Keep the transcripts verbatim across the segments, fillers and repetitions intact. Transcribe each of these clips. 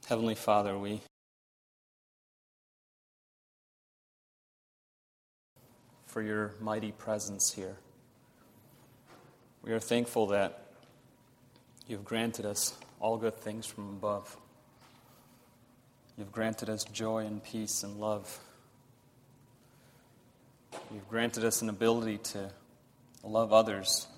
Heavenly Father, we for your mighty presence here. We are thankful that you've granted us all good things from above. You've granted us joy and peace and love. You've granted us an ability to love others.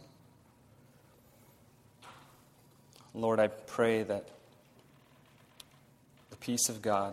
Lord, I pray that the peace of God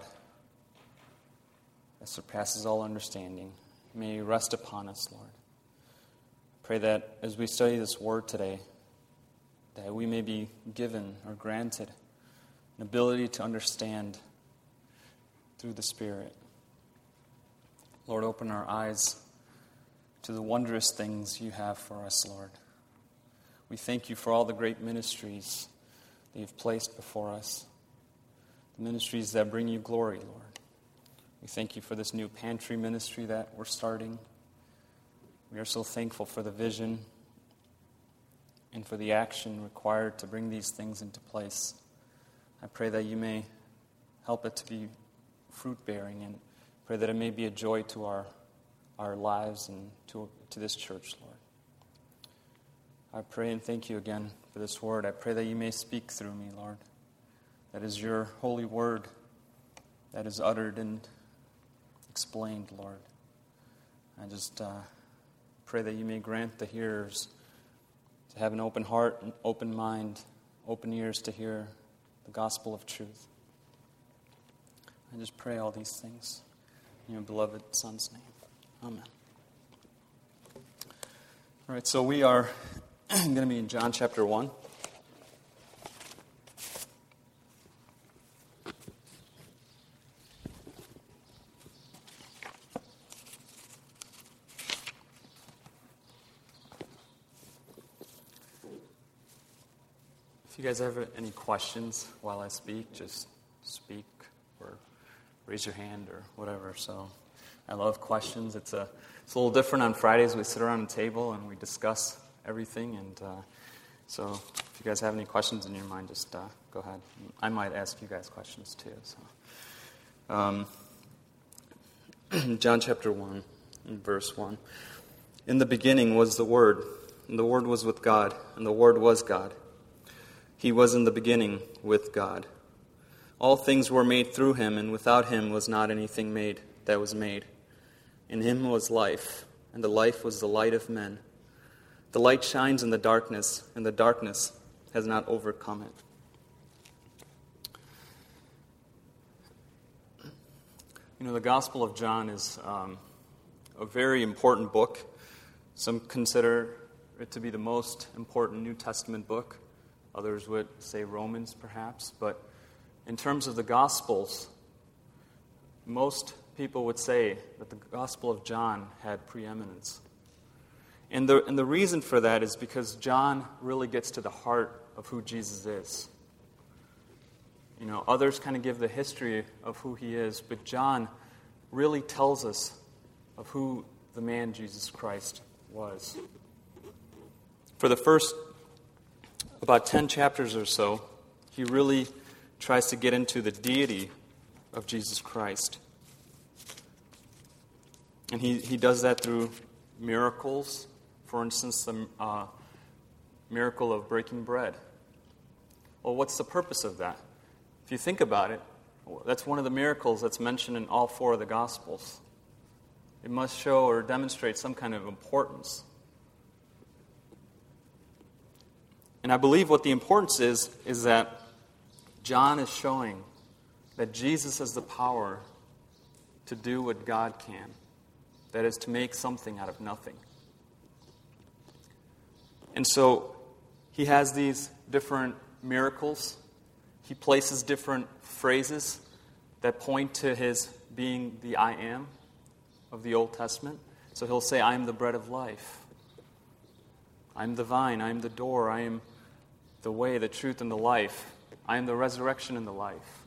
that surpasses all understanding may rest upon us, Lord. Pray that as we study this word today, that we may be given or granted an ability to understand through the Spirit. Lord, open our eyes to the wondrous things you have for us, Lord. We thank you for all the great ministries that you've placed before us, the ministries that bring you glory, Lord. We thank you for this new pantry ministry that we're starting. We are so thankful for the vision and for the action required to bring these things into place. I pray that you may help it to be fruit-bearing, and pray that it may be a joy to our, our lives and to, to this church, Lord. I pray and thank you again for this word. I pray that you may speak through me, Lord. That is your holy word that is uttered and explained, Lord. I just uh, pray that you may grant the hearers to have an open heart, an open mind, open ears to hear the gospel of truth. I just pray all these things in your beloved Son's name. Amen. All right, so we are going to be in John chapter one. If you guys have any questions while I speak, just speak or raise your hand or whatever. So I love questions. It's a it's a little different on Fridays. We sit around a table and we discuss everything. And uh, so if you guys have any questions in your mind, just uh, go ahead. I might ask you guys questions too. So, um, John chapter one, verse one. In the beginning was the Word, and the Word was with God, and the Word was God. He was in the beginning with God. All things were made through him, and without him was not anything made that was made. In him was life, and the life was the light of men. The light shines in the darkness, and the darkness has not overcome it. You know, the Gospel of John is um, a very important book. Some consider it to be the most important New Testament book. Others would say Romans, perhaps. But in terms of the Gospels, most people would say that the Gospel of John had preeminence. And the, and the reason for that is because John really gets to the heart of who Jesus is. You know, others kind of give the history of who he is, but John really tells us of who the man Jesus Christ was. For the first about ten chapters or so, he really tries to get into the deity of Jesus Christ. And he, he does that through miracles. For instance, the uh, miracle of breaking bread. Well, what's the purpose of that? If you think about it, that's one of the miracles that's mentioned in all four of the Gospels. It must show or demonstrate some kind of importance. And I believe what the importance is, is that John is showing that Jesus has the power to do what God can. That is, to make something out of nothing. And so, he has these different miracles. He places different phrases that point to his being the I am of the Old Testament. So he'll say, I am the bread of life. I am the vine. I am the door. I am the way, the truth, and the life. I am the resurrection and the life.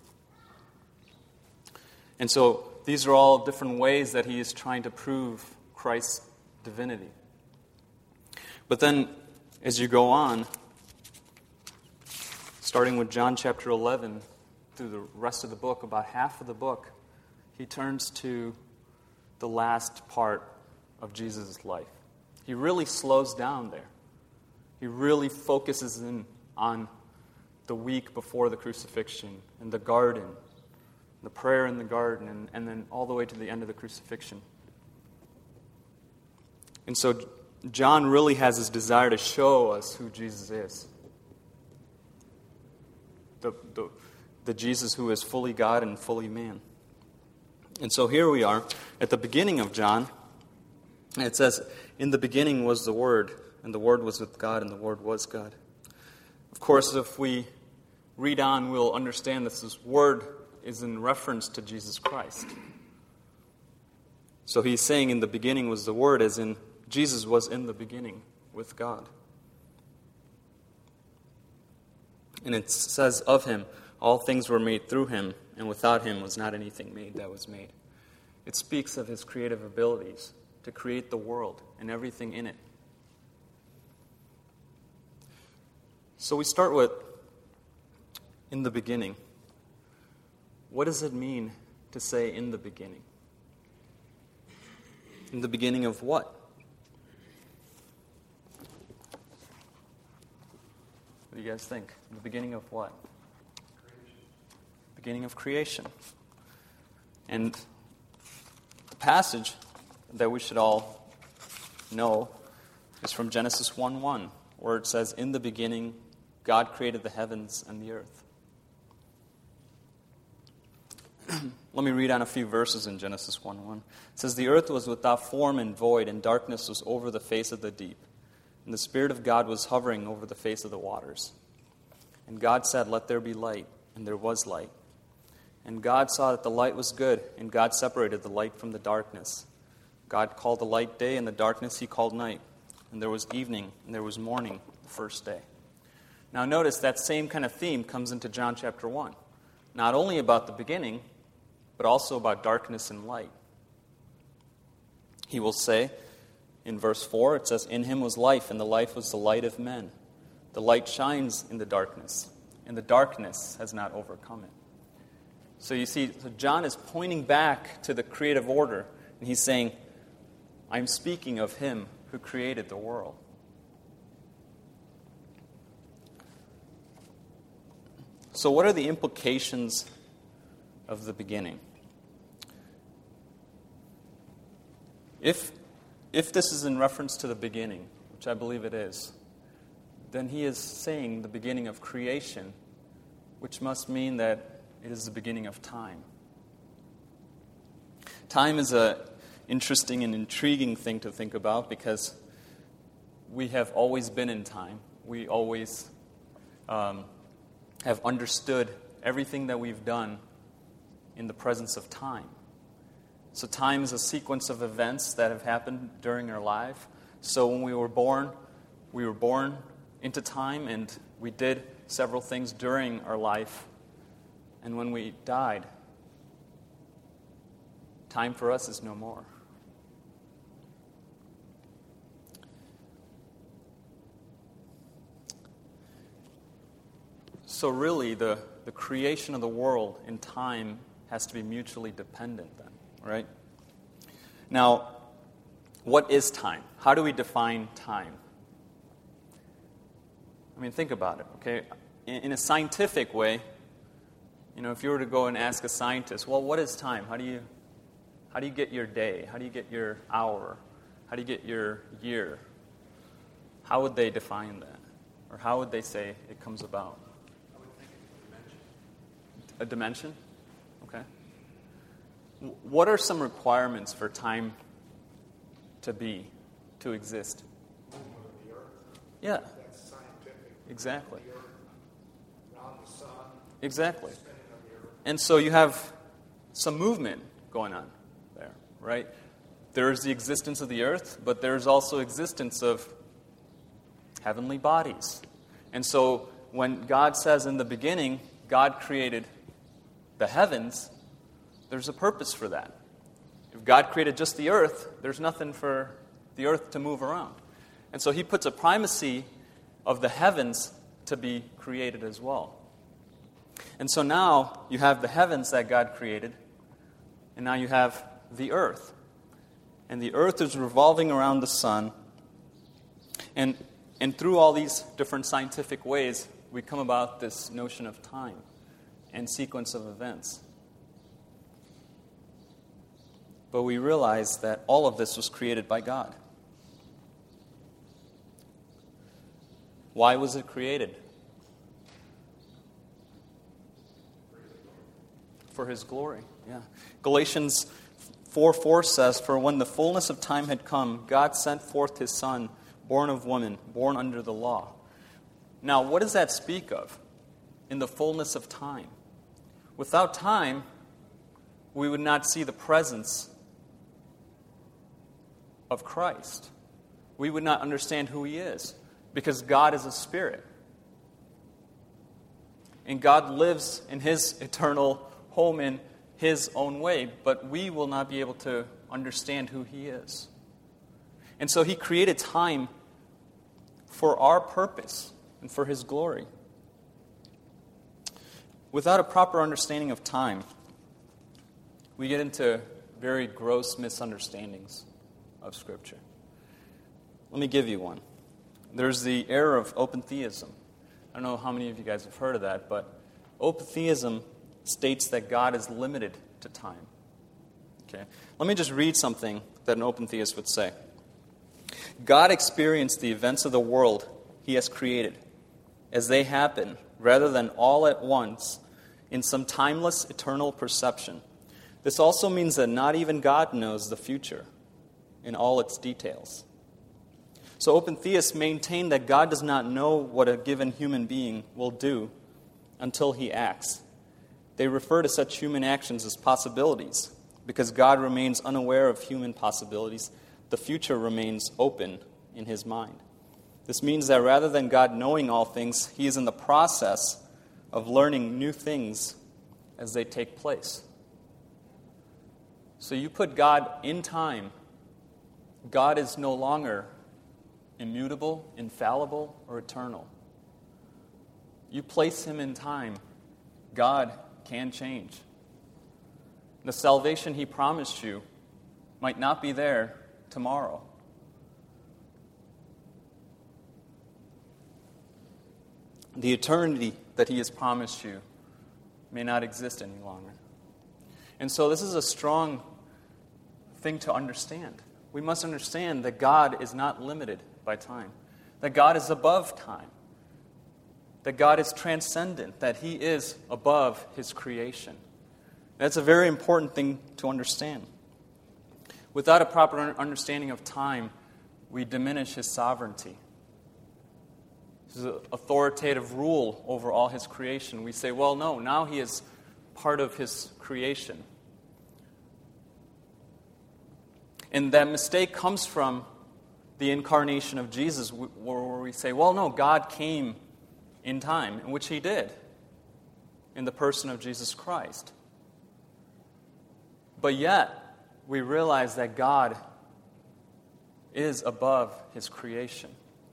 And so these are all different ways that he is trying to prove Christ's divinity. But then, as you go on, starting with John chapter eleven through the rest of the book, about half of the book, he turns to the last part of Jesus' life. He really slows down there. He really focuses in on the week before the crucifixion and the garden, the prayer in the garden, and, and then all the way to the end of the crucifixion. And so John really has his desire to show us who Jesus is. The, the, the Jesus who is fully God and fully man. And so here we are at the beginning of John. And it says, "In the beginning was the Word, and the Word was with God, and the Word was God." Of course, if we read on, we'll understand that this Word is in reference to Jesus Christ. So he's saying in the beginning was the Word, as in Jesus was in the beginning with God. And it says of him, all things were made through him, and without him was not anything made that was made. It speaks of his creative abilities to create the world and everything in it. So we start with, in the beginning. What does it mean to say in the beginning? In the beginning of what? What do you guys think? In the beginning of what? Creation. Beginning of creation. And the passage that we should all know is from Genesis one one, where it says, "In the beginning, God created the heavens and the earth." Let me read on a few verses in Genesis one one. It says, "The earth was without form and void, and darkness was over the face of the deep. And the Spirit of God was hovering over the face of the waters. And God said, 'Let there be light,' and there was light. And God saw that the light was good, and God separated the light from the darkness. God called the light day, and the darkness he called night. And there was evening, and there was morning the first day." Now notice that same kind of theme comes into John chapter one. Not only about the beginning, but also about darkness and light. He will say, in verse four, it says, "In him was life, and the life was the light of men. The light shines in the darkness, and the darkness has not overcome it." So you see, so John is pointing back to the creative order, and he's saying, I'm speaking of him who created the world. So what are the implications of the beginning? If, if this is in reference to the beginning, which I believe it is, then he is saying the beginning of creation, which must mean that it is the beginning of time. Time is an interesting and intriguing thing to think about because we have always been in time. We always um, have understood everything that we've done in the presence of time. So time is a sequence of events that have happened during our life. So when we were born, we were born into time, and we did several things during our life. And when we died, time for us is no more. So really, the, the creation of the world and time has to be mutually dependent then, right? Now, what is time? How do we define time? I mean, think about it, okay? In, in a scientific way, you know, if you were to go and ask a scientist, well, what is time? How do you, how do you get your day? How do you get your hour? How do you get your year? How would they define that? Or how would they say it comes about? I would think it's A a dimension. dimension? Okay. What are some requirements for time to be, to exist? Movement of the earth. Yeah, That's scientific. exactly. The earth around the sun. Exactly. Spinning of the earth. And so you have some movement going on there, right? There's the existence of the earth, but there's also existence of heavenly bodies. And so when God says in the beginning, God created the heavens, there's a purpose for that. If God created just the earth, there's nothing for the earth to move around. And so he puts a primacy of the heavens to be created as well. And so now you have the heavens that God created, and now you have the earth. And the earth is revolving around the sun. And, and through all these different scientific ways, we come about this notion of time and sequence of events. But we realize that all of this was created by God. Why was it created? For His glory. Yeah. Galatians four four says, "For when the fullness of time had come, God sent forth His Son, born of woman, born under the law." Now, what does that speak of? In the fullness of time. Without time, we would not see the presence of Christ. We would not understand who He is, because God is a spirit. And God lives in His eternal home in His own way, but we will not be able to understand who He is. And so He created time for our purpose and for His glory. Without a proper understanding of time, we get into very gross misunderstandings of Scripture. Let me give you one. There's the error of open theism. I don't know how many of you guys have heard of that, but open theism states that God is limited to time. Okay? Let me just read something that an open theist would say. God experienced the events of the world He has created as they happen, rather than all at once, in some timeless, eternal perception. This also means that not even God knows the future in all its details. So open theists maintain that God does not know what a given human being will do until he acts. They refer to such human actions as possibilities. Because God remains unaware of human possibilities, the future remains open in His mind. This means that rather than God knowing all things, He is in the process of learning new things as they take place. So you put God in time, God is no longer immutable, infallible, or eternal. You place Him in time, God can change. The salvation He promised you might not be there tomorrow. The eternity that He has promised you may not exist any longer. And so this is a strong thing to understand. We must understand that God is not limited by time, that God is above time, that God is transcendent, that He is above His creation. That's a very important thing to understand. Without a proper understanding of time, we diminish His sovereignty. His authoritative rule over all His creation. We say, well, no, now He is part of His creation. And that mistake comes from the incarnation of Jesus, where we say, well, no, God came in time, in which He did, in the person of Jesus Christ. But yet, we realize that God is above His creation.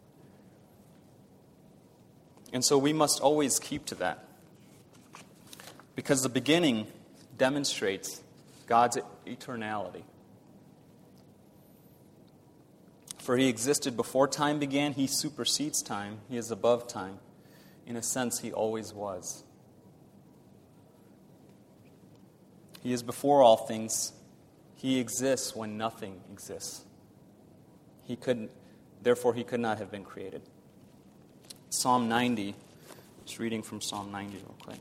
And so we must always keep to that. Because the beginning demonstrates God's eternality. For He existed before time began, He supersedes time, He is above time. In a sense, He always was. He is before all things. He exists when nothing exists. He could, therefore, He could not have been created. Psalm ninety, just reading from Psalm ninety real quick.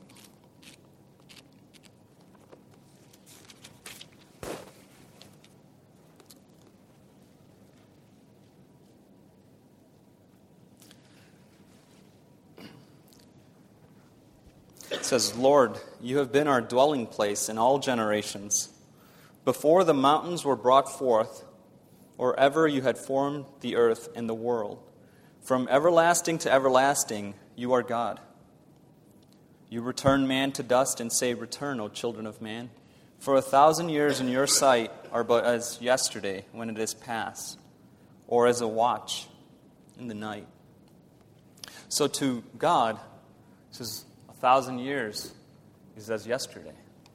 It says, Lord, You have been our dwelling place in all generations. Before the mountains were brought forth, or ever You had formed the earth and the world, from everlasting to everlasting, You are God. You return man to dust and say, Return, O children of man. For a thousand years in Your sight are but as yesterday when it is past, or as a watch in the night. So to God, this is a thousand years is as yesterday.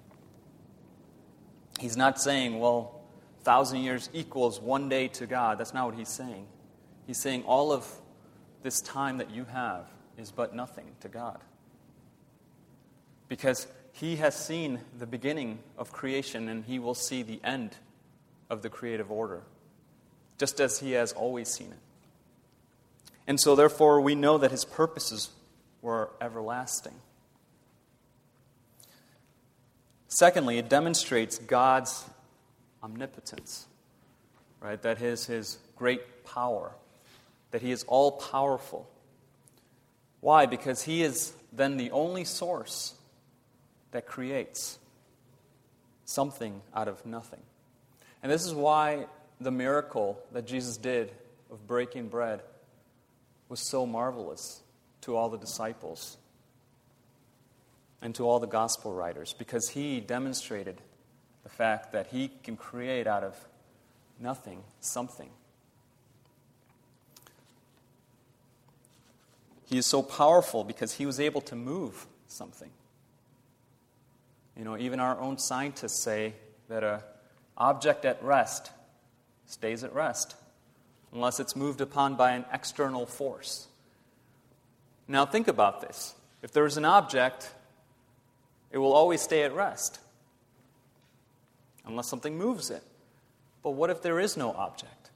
He's not saying, well, a thousand years equals one day to God. That's not what he's saying. He's saying all of this time that you have is but nothing to God. Because he has seen the beginning of creation and he will see the end of the creative order, just as he has always seen it. And so therefore we know that his purposes were everlasting. Secondly, it demonstrates God's omnipotence, right? That is his great power, that he is all-powerful. Why? Because he is then the only source that creates something out of nothing. And this is why the miracle that Jesus did of breaking bread was so marvelous to all the disciples and to all the gospel writers, because he demonstrated the fact that he can create out of nothing something. He is so powerful because he was able to move something. You know, even our own scientists say that an object at rest stays at rest unless it's moved upon by an external force. Now think about this. If there is an object, it will always stay at rest unless something moves it. But what if there is no object?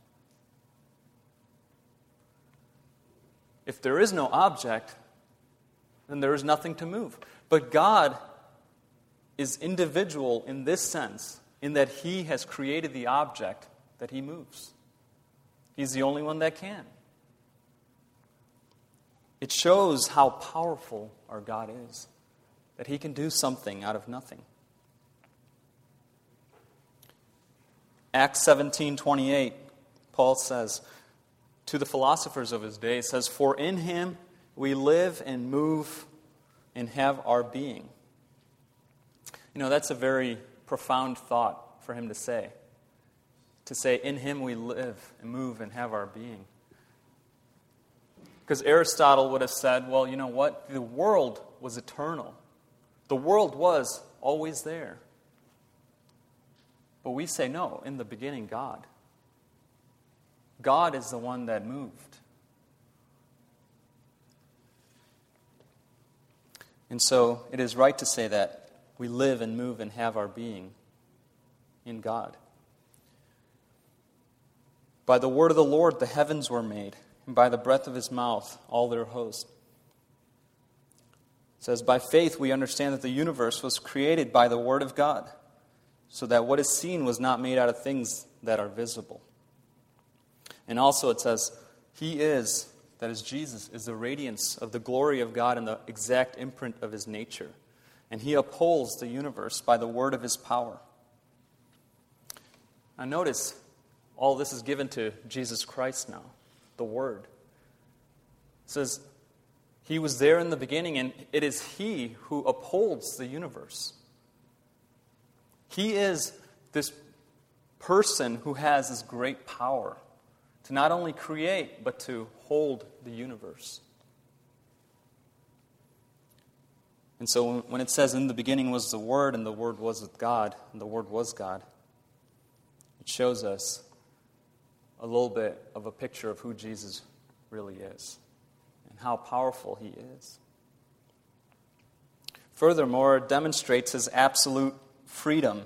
If there is no object, then there is nothing to move. But God is individual in this sense, in that he has created the object that he moves. He's the only one that can. It shows how powerful our God is, that he can do something out of nothing. Acts seventeen twenty-eight, Paul says to the philosophers of his day, says, "For in him we live and move and have our being." You know, that's a very profound thought for him to say. To say, in him we live and move and have our being. Because Aristotle would have said, well, you know what? The world was eternal. The world was always there. But we say, no, in the beginning, God. God is the one that moved. And so it is right to say that we live and move and have our being in God. By the word of the Lord the heavens were made, and by the breath of his mouth all their host. It says, by faith we understand that the universe was created by the word of God, so that what is seen was not made out of things that are visible. And also it says, he is, that is Jesus, is the radiance of the glory of God and the exact imprint of his nature. And he upholds the universe by the word of his power. Now notice, all this is given to Jesus Christ now, the Word. It says, he was there in the beginning, and it is he who upholds the universe. He is this person who has this great power to not only create, but to hold the universe. And so when it says, in the beginning was the Word, and the Word was with God, and the Word was God, it shows us a little bit of a picture of who Jesus really is and how powerful he is. Furthermore, it demonstrates his absolute freedom.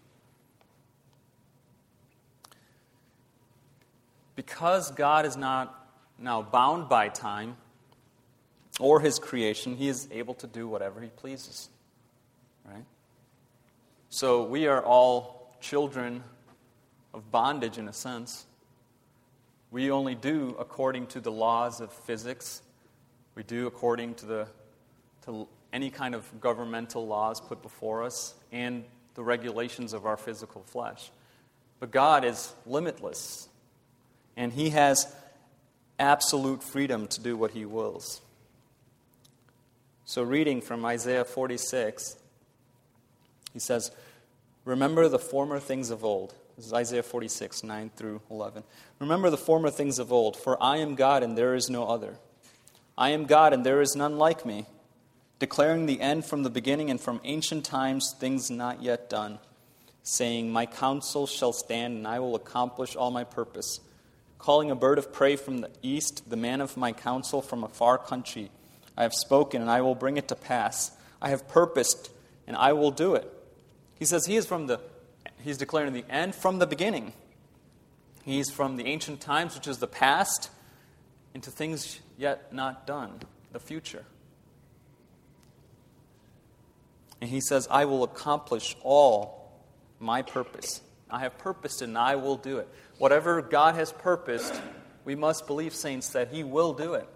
Because God is not now bound by time or his creation, he is able to do whatever he pleases. Right? So we are all children of bondage in a sense. We only do according to the laws of physics. We do according to the to any kind of governmental laws put before us and the regulations of our physical flesh. But God is limitless, and he has absolute freedom to do what he wills. So reading from Isaiah forty-six, he says, remember the former things of old. This is Isaiah forty-six, nine through eleven. Remember the former things of old, for I am God and there is no other. I am God and there is none like me, declaring the end from the beginning and from ancient times things not yet done, saying, My counsel shall stand, and I will accomplish all my purpose. Calling a bird of prey from the east, the man of my counsel from a far country. I have spoken, and I will bring it to pass. I have purposed, and I will do it. He says he is from the, he's declaring the end from the beginning. He's from the ancient times, which is the past, into things yet not done, the future. And he says, I will accomplish all my purpose. I have purposed it, and I will do it. Whatever God has purposed, we must believe, saints, that he will do it.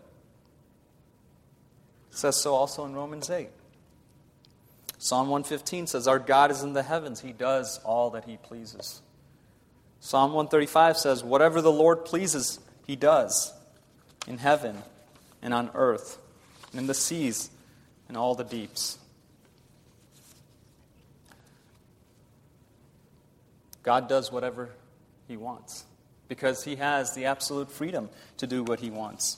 It says so also in Romans eight. Psalm one fifteen says, Our God is in the heavens. He does all that he pleases. Psalm one thirty-five says, Whatever the Lord pleases, he does, in heaven and on earth, and in the seas and all the deeps. God does whatever he wants, because he has the absolute freedom to do what he wants.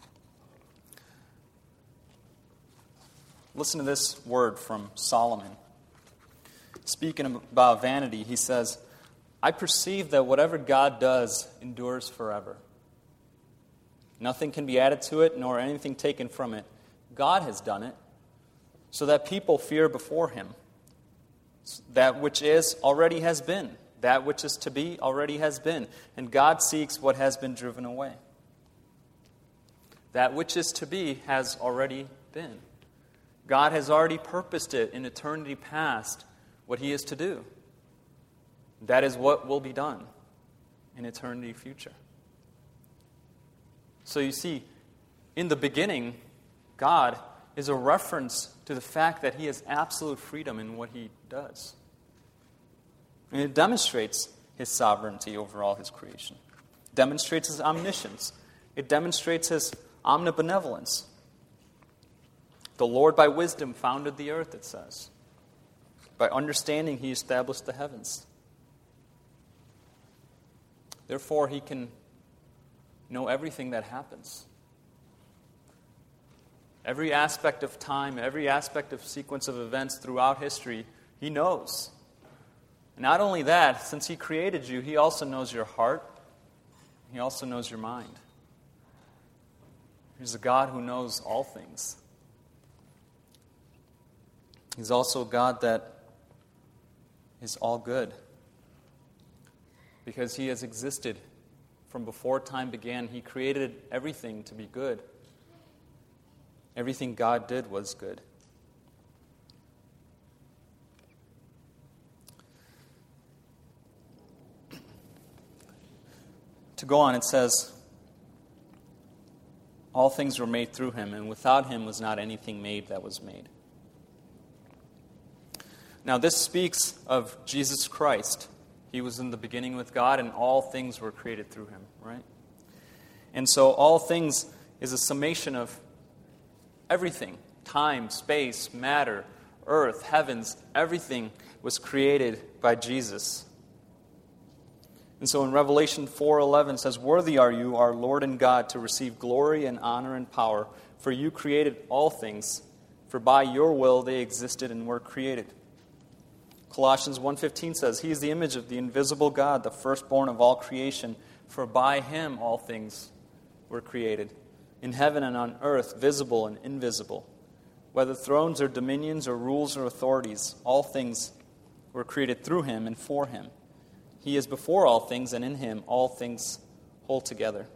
Listen to this word from Solomon. Speaking about vanity, he says, I perceive that whatever God does endures forever. Nothing can be added to it, nor anything taken from it. God has done it, so that people fear before him. That which is already has been. That which is to be already has been. And God seeks what has been driven away. That which is to be has already been. God has already purposed it in eternity past, what he is to do. That is what will be done in eternity future. So you see, in the beginning, God is a reference to the fact that he has absolute freedom in what he does. And it demonstrates his sovereignty over all his creation. It demonstrates his omniscience. It demonstrates his omnibenevolence. The Lord by wisdom founded the earth, it says. By understanding, he established the heavens. Therefore, he can know everything that happens. Every aspect of time, every aspect of sequence of events throughout history, he knows. Not only that, since he created you, he also knows your heart. He also knows your mind. He's a God who knows all things. He's also a God that is all good, because he has existed from before time began. He created everything to be good. Everything God did was good. To go on, it says, all things were made through him, and without him was not anything made that was made. Now this speaks of Jesus Christ. He was in the beginning with God, and all things were created through him, right? And so all things is a summation of everything. Time, space, matter, earth, heavens, everything was created by Jesus. And so in Revelation four eleven it says, Worthy are you, our Lord and God, to receive glory and honor and power, for you created all things, for by your will they existed and were created. Colossians one fifteen says, He is the image of the invisible God, the firstborn of all creation, for by him all things were created, in heaven and on earth, visible and invisible. Whether thrones or dominions or rules or authorities, all things were created through him and for him. He is before all things, and in him all things hold together.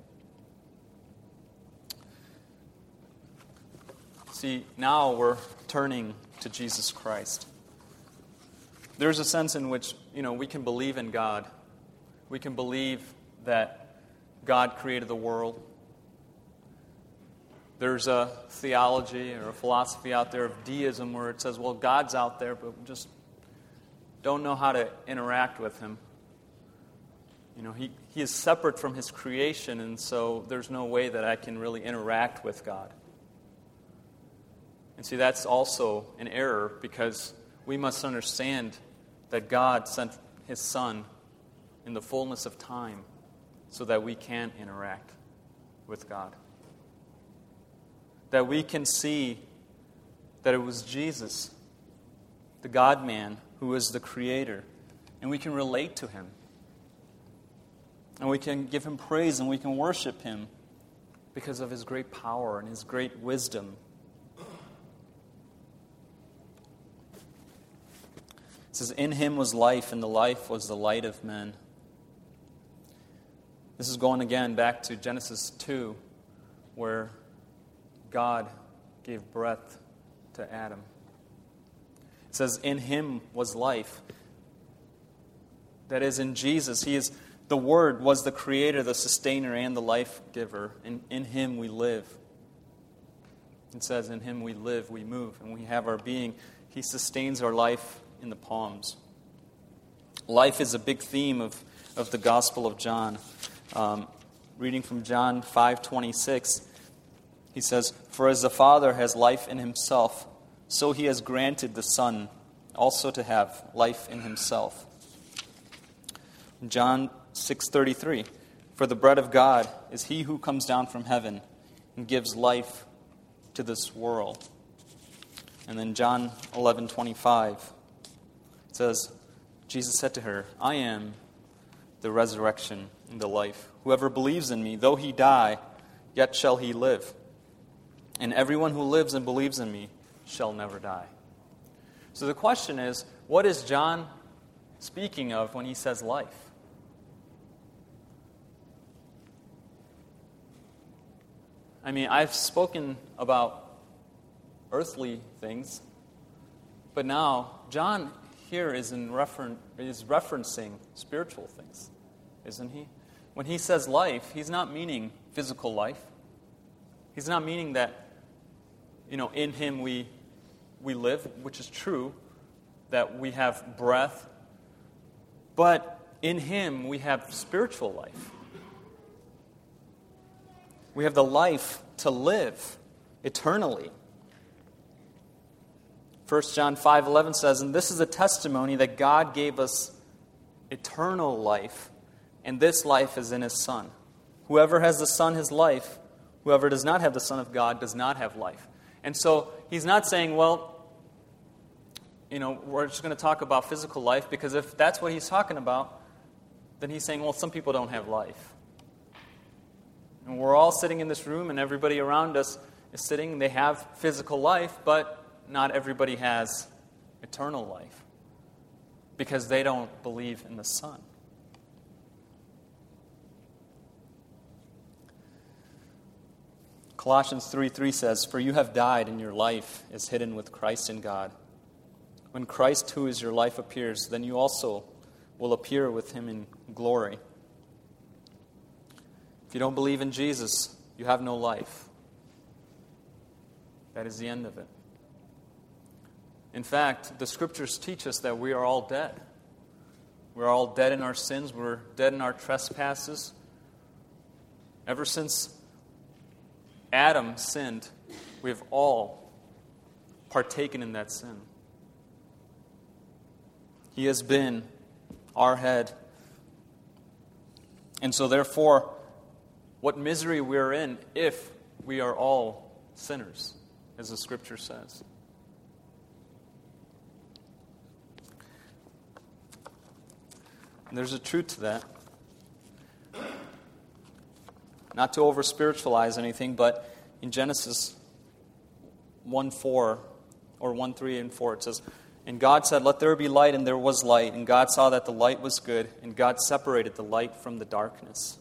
See, now we're turning to Jesus Christ. There's a sense in which, you know, we can believe in God. We can believe that God created the world. There's a theology or a philosophy out there of deism where it says, well, God's out there, but we just don't know how to interact with him. You know, he, he is separate from his creation, and so there's no way that I can really interact with God. And see, that's also an error, because we must understand that God sent his Son in the fullness of time so that we can interact with God. That we can see that it was Jesus, the God-man, who is the Creator, and we can relate to Him. And we can give Him praise and we can worship Him because of His great power and His great wisdom. It says, in Him was life, and the life was the light of men. This is going again back to Genesis two, where God gave breath to Adam. It says, in Him was life. That is, in Jesus, He is the Word, was the Creator, the Sustainer, and the life giver. And in Him we live. It says, in Him we live, we move, and we have our being. He sustains our life in the palms. Life is a big theme of, of the Gospel of John. Um, reading from John five twenty-six, he says, for as the Father has life in Himself, so He has granted the Son also to have life in Himself. John six thirty-three, for the bread of God is He who comes down from heaven and gives life to this world. And then John eleven twenty-five, it says, Jesus said to her, I am the resurrection and the life. Whoever believes in me, though he die, yet shall he live. And everyone who lives and believes in me shall never die. So the question is, what is John speaking of when he says life? I mean, I've spoken about earthly things, but now John here is in referen- is referencing spiritual things, isn't he? When he says life, he's not meaning physical life. He's not meaning that, you know, in Him we we live, which is true, that we have breath, but in Him we have spiritual life. We have the life to live eternally. First John five eleven says, and this is a testimony that God gave us eternal life, and this life is in His Son. Whoever has the Son has life. Whoever does not have the Son of God does not have life. And so he's not saying, well, you know, we're just going to talk about physical life, because if that's what he's talking about, then he's saying, well, some people don't have life. And we're all sitting in this room, and everybody around us is sitting, they have physical life, but not everybody has eternal life, because they don't believe in the Son. Colossians three three says, for you have died, and your life is hidden with Christ in God. When Christ, who is your life, appears, then you also will appear with Him in glory. If you don't believe in Jesus, you have no life. That is the end of it. In fact, the Scriptures teach us that we are all dead. We're all dead in our sins. We're dead in our trespasses. Ever since Adam sinned, we have all partaken in that sin. He has been our head. And so therefore, what misery we're in if we are all sinners, as the Scripture says. And there's a truth to that. Not to over-spiritualize anything, but in Genesis one four, or one three and four, it says, and God said, let there be light, and there was light. And God saw that the light was good, and God separated the light from the darkness.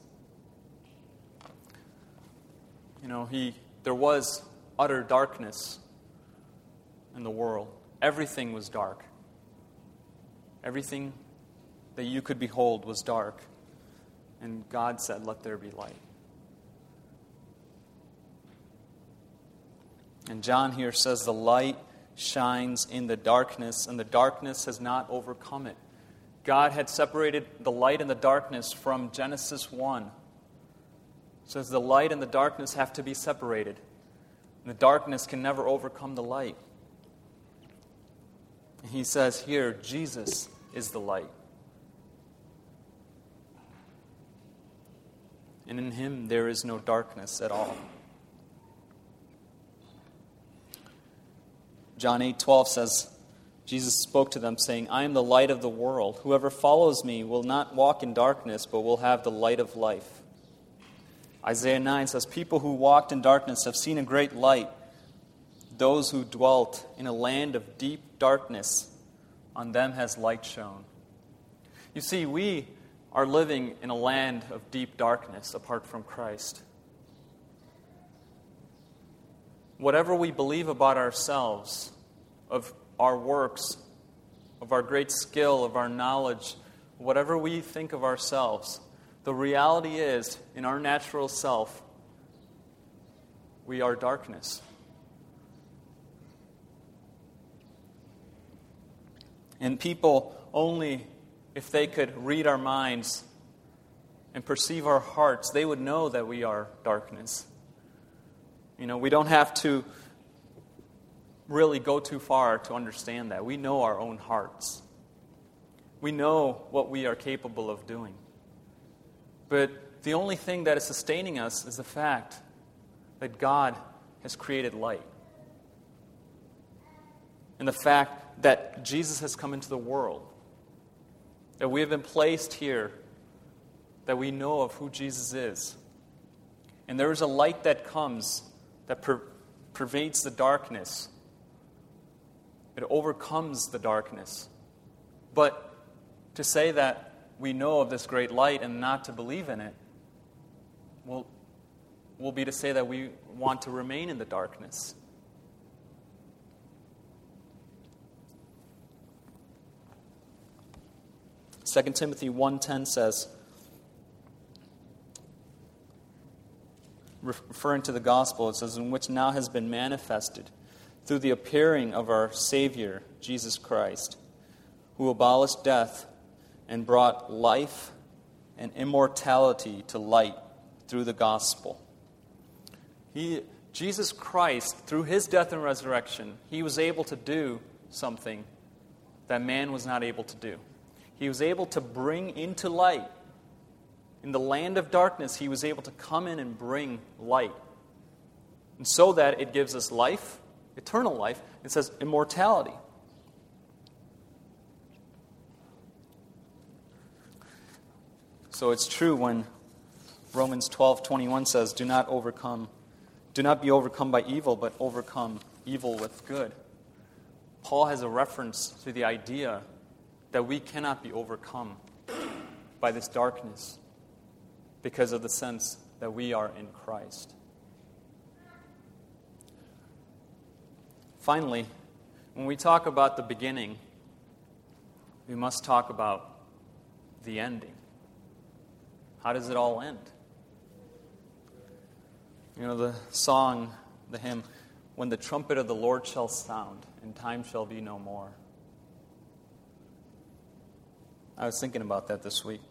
You know, he there was utter darkness in the world. Everything was dark. Everything that you could behold was dark. And God said, let there be light. And John here says the light shines in the darkness, and the darkness has not overcome it. God had separated the light and the darkness from Genesis one. It says the light and the darkness have to be separated. And the darkness can never overcome the light. And he says here, Jesus is the light. And in Him there is no darkness at all. John eight twelve says, Jesus spoke to them saying, I am the light of the world. Whoever follows me will not walk in darkness, but will have the light of life. Isaiah nine says, people who walked in darkness have seen a great light. Those who dwelt in a land of deep darkness, on them has light shone. You see, we are living in a land of deep darkness apart from Christ. Whatever we believe about ourselves, of our works, of our great skill, of our knowledge, whatever we think of ourselves, the reality is, in our natural self, we are darkness. And people only, if they could read our minds and perceive our hearts, they would know that we are darkness. You know, we don't have to really go too far to understand that. We know our own hearts. We know what we are capable of doing. But the only thing that is sustaining us is the fact that God has created light. And the fact that Jesus has come into the world. That we have been placed here. That we know of who Jesus is. And there is a light that comes that per- pervades the darkness. It overcomes the darkness. But to say that we know of this great light and not to believe in it will, will be to say that we want to remain in the darkness. Second Timothy one ten says, referring to the gospel, it says, in which now has been manifested through the appearing of our Savior, Jesus Christ, who abolished death and brought life and immortality to light through the gospel. He, Jesus Christ, through his death and resurrection, he was able to do something that man was not able to do. He was able to bring into light. In the land of darkness, he was able to come in and bring light. And so that it gives us life, eternal life. It says immortality. So it's true when Romans twelve twenty-one says, Do not overcome, do not be overcome by evil, but overcome evil with good. Paul has a reference to the idea that we cannot be overcome by this darkness because of the sense that we are in Christ. Finally, when we talk about the beginning, we must talk about the ending. How does it all end? You know, the song, the hymn, when the trumpet of the Lord shall sound, and time shall be no more. I was thinking about that this week.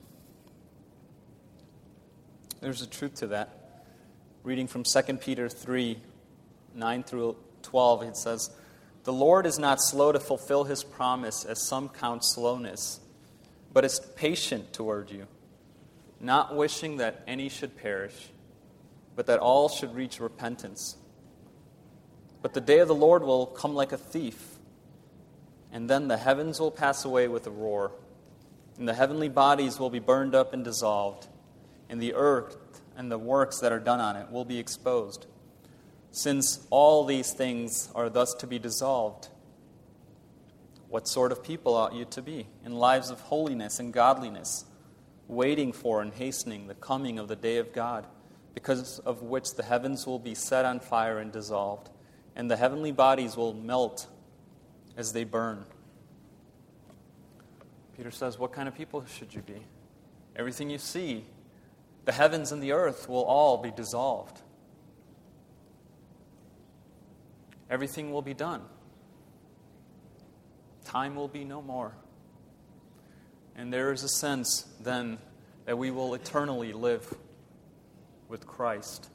There's a truth to that. Reading from Second Peter three, nine through twelve, it says, The Lord is not slow to fulfill his promise, as some count slowness, but is patient toward you, not wishing that any should perish, but that all should reach repentance. But the day of the Lord will come like a thief, and then the heavens will pass away with a roar, and the heavenly bodies will be burned up and dissolved, and the earth and the works that are done on it will be exposed. Since all these things are thus to be dissolved, what sort of people ought you to be in lives of holiness and godliness, waiting for and hastening the coming of the day of God, because of which the heavens will be set on fire and dissolved, and the heavenly bodies will melt as they burn. Peter says, what kind of people should you be? Everything you see, the heavens and the earth will all be dissolved. Everything will be done. Time will be no more. And there is a sense then that we will eternally live with Christ.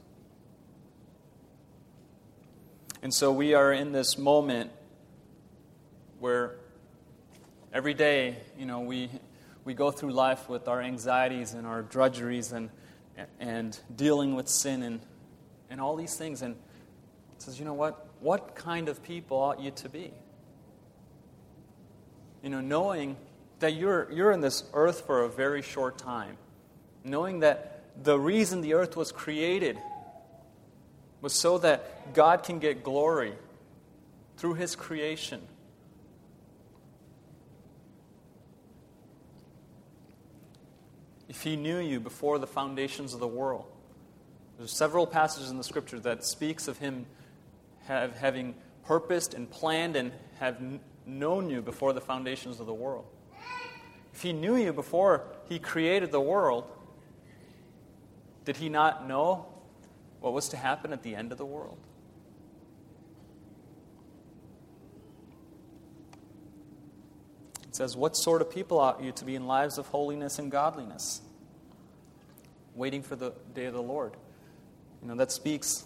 And so we are in this moment where every day, you know, we we go through life with our anxieties and our drudgeries and and dealing with sin and, and all these things. And it says, you know what? what kind of people ought you to be? You know, knowing that you're, you're in this earth for a very short time. Knowing that the reason the earth was created was so that God can get glory through His creation. If He knew you before the foundations of the world. There's several passages in the Scripture that speaks of Him have, having purposed and planned and have kn- known you before the foundations of the world. If He knew you before He created the world, did He not know what was to happen at the end of the world? It says, what sort of people ought you to be in lives of holiness and godliness? Waiting for the day of the Lord. You know, that speaks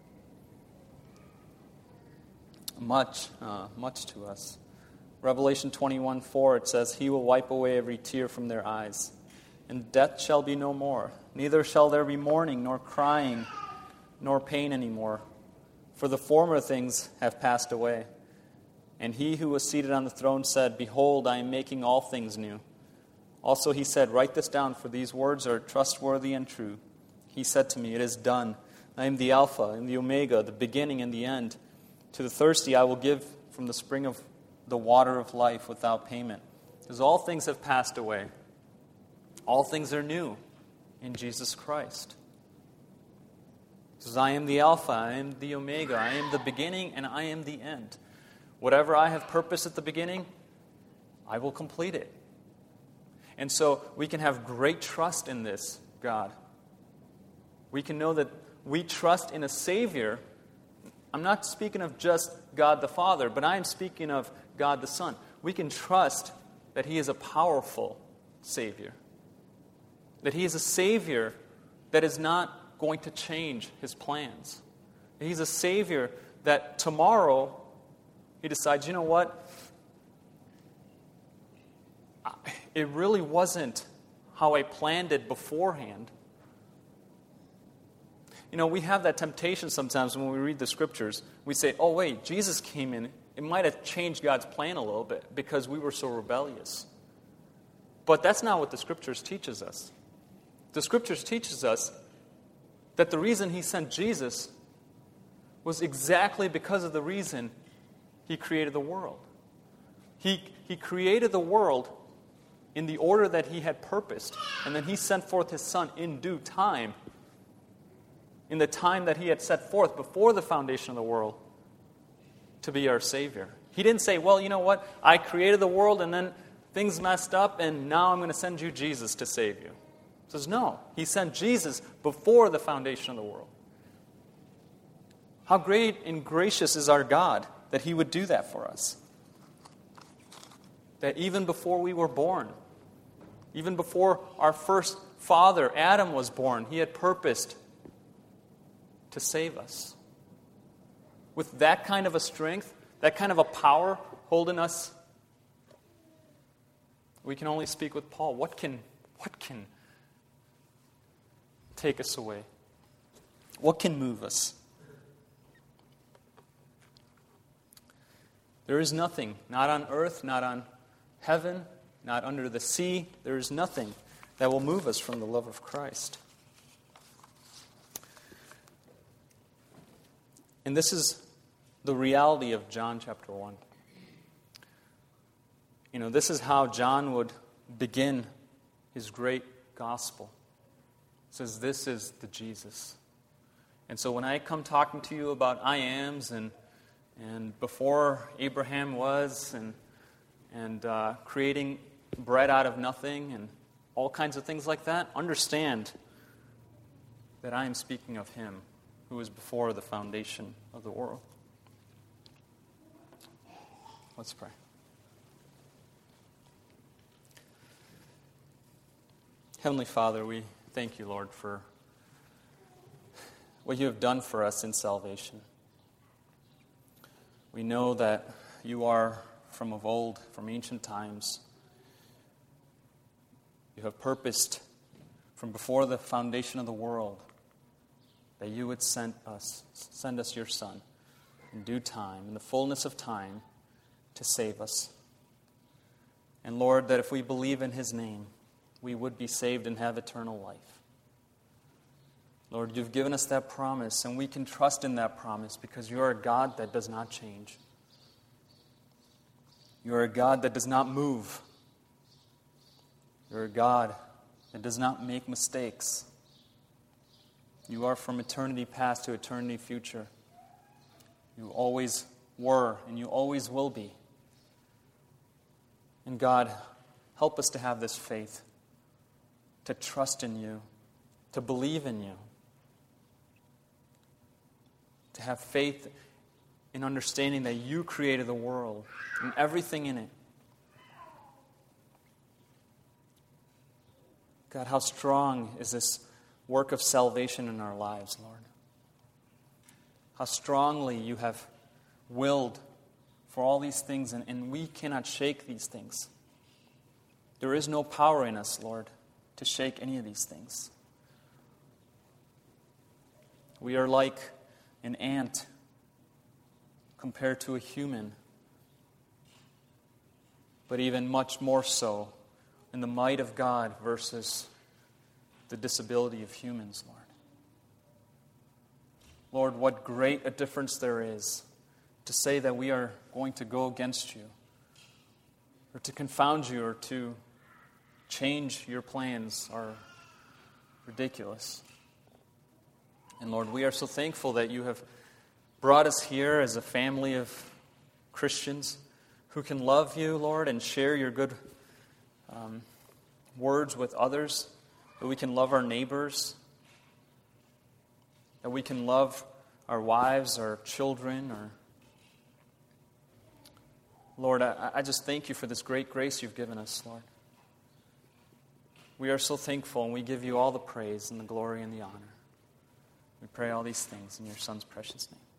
much, uh, much to us. Revelation twenty-one four, it says, He will wipe away every tear from their eyes, and death shall be no more. Neither shall there be mourning, nor crying, nor pain anymore, for the former things have passed away. And He who was seated on the throne said, Behold, I am making all things new. Also He said, Write this down, for these words are trustworthy and true. He said to me, It is done. I am the Alpha and the Omega, the beginning and the end. To the thirsty I will give from the spring of the water of life without payment. Because all things have passed away. All things are new in Jesus Christ. He says, I am the Alpha, I am the Omega, I am the beginning and I am the end. Whatever I have purposed at the beginning, I will complete it. And so we can have great trust in this God. We can know that we trust in a Savior. I'm not speaking of just God the Father, but I am speaking of God the Son. We can trust that He is a powerful Savior. That He is a Savior that is not going to change His plans. He's a Savior that tomorrow He decides, you know what? It really wasn't how I planned it beforehand. You know, we have that temptation sometimes when we read the Scriptures. We say, oh wait, Jesus came in. It might have changed God's plan a little bit because we were so rebellious. But that's not what the Scriptures teaches us. The Scriptures teaches us that the reason He sent Jesus was exactly because of the reason He created the world. He, he created the world in the order that He had purposed, and then He sent forth His Son in due time, in the time that He had set forth before the foundation of the world, to be our Savior. He didn't say, well, you know what, I created the world and then things messed up and now I'm going to send you Jesus to save you. He says, no, He sent Jesus before the foundation of the world. How great and gracious is our God that He would do that for us. That even before we were born, even before our first father, Adam, was born, He had purposed to save us. With that kind of a strength, that kind of a power holding us, we can only speak with Paul. What can, what can take us away? What can move us? There is nothing, not on earth, not on heaven, not under the sea. There is nothing that will move us from the love of Christ. And this is the reality of John chapter one. You know, this is how John would begin his great gospel. It says, this is the Jesus. And so when I come talking to you about I ams and and before Abraham was and and uh, creating bread out of nothing and all kinds of things like that, understand that I am speaking of Him who was before the foundation of the world. Let's pray. Heavenly Father, we thank You, Lord, for what You have done for us in salvation. We know that You are from of old, from ancient times. You have purposed from before the foundation of the world that You would send us, send us Your Son. in due time, in the fullness of time, to save us. And Lord, that if we believe in his name, we would be saved and have eternal life. Lord, you've given us that promise, and we can trust in that promise because you are a God that does not change. You are a God that does not move. You're a God that does not make mistakes. You are from eternity past to eternity future. You always were, and you always will be. And God, help us to have this faith, to trust in you, to believe in you, to have faith in understanding that you created the world and everything in it. God, how strong is this work of salvation in our lives, Lord? How strongly you have willed for all these things, and, and we cannot shake these things. There is no power in us, Lord, to shake any of these things. We are like an ant compared to a human, but even much more so in the might of God versus the disability of humans, Lord. Lord, what great a difference there is to say that we are going to go against you, or to confound you, or to change your plans are ridiculous. And Lord, we are so thankful that you have brought us here as a family of Christians who can love you, Lord, and share your good um, words with others, that we can love our neighbors, that we can love our wives, our children, or Lord, I, I just thank you for this great grace you've given us, Lord. We are so thankful, and we give you all the praise and the glory and the honor. We pray all these things in your Son's precious name.